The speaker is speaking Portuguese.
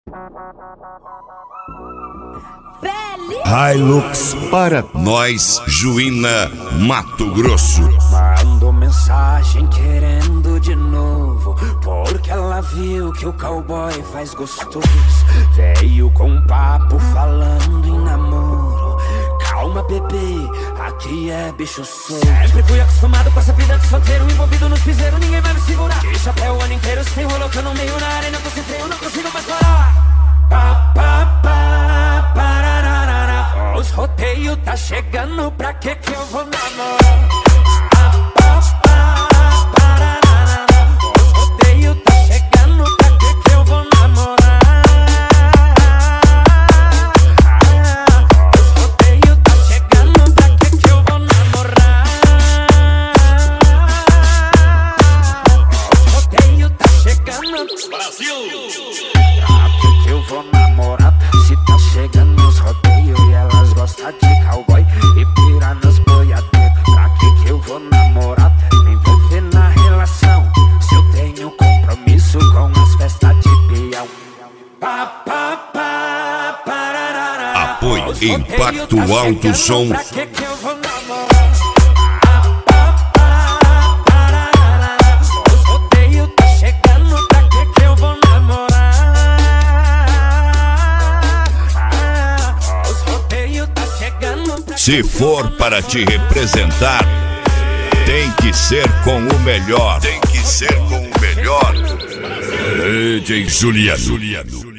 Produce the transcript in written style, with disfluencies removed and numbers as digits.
Hilux para nós, Juína, Mato Grosso. Mandou mensagem querendo de novo, porque ela viu que o cowboy faz gostoso. Veio com um papo falando em namoro. Calma, bebê, aqui é bicho solto. Sempre fui acostumado com essa vida de solteiro, envolvido nos piseiros, ninguém vai me segurar. De chapéu o ano inteiro, se tem rolo que eu no meio na arena, tô sem freio, não consigo mais parar. Pá, pá, pá, parararara. Os rodeios tá chegando, pra que eu vou namorar? Pá, pá, pá, parararara. Os rodeios tá chegando, pra que eu vou namorar? Os rodeios tá chegando, pra que eu vou namorar? Os rodeios tá chegando, Brasil! Eu vou namorar, se tá chegando nos rodeios e elas gostam de cowboy e pira nas boiadeiras. Pra que eu vou namorar, me envolver na relação, se eu tenho compromisso com as festas de peão? Pá, pá, pá, pararara. Apoio Impacto Alto Som. Pra que eu vou namorar? Se for para te representar, tem que ser com o melhor. Tem que ser com o melhor. DJ Juliano.